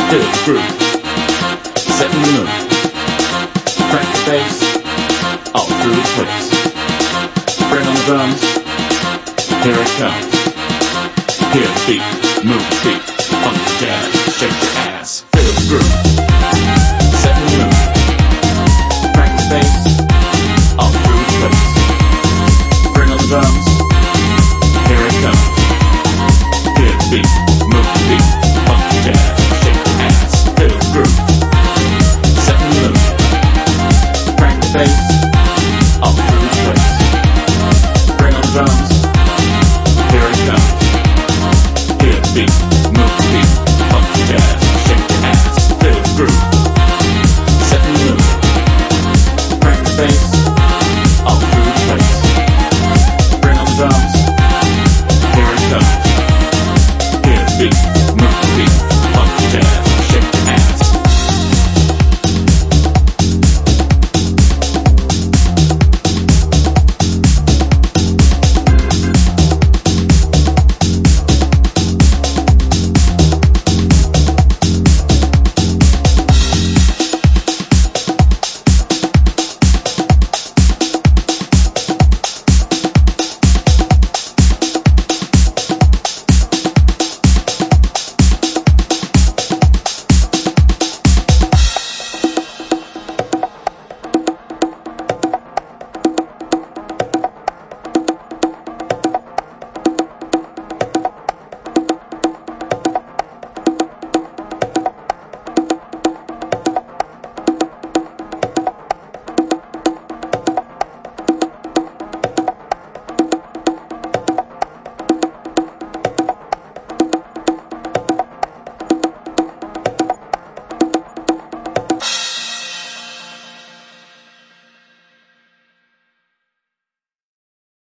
Feel the groove, setting the mood. Crank the bass, all through the place. Bring on the drums, here it comes. Hear the beat, move the feet, funk the jazz, shake your ass. Feel the groove, setting the mood. Crank the bass, all through the place. Bring on the drums, here it comes. Hear the beat.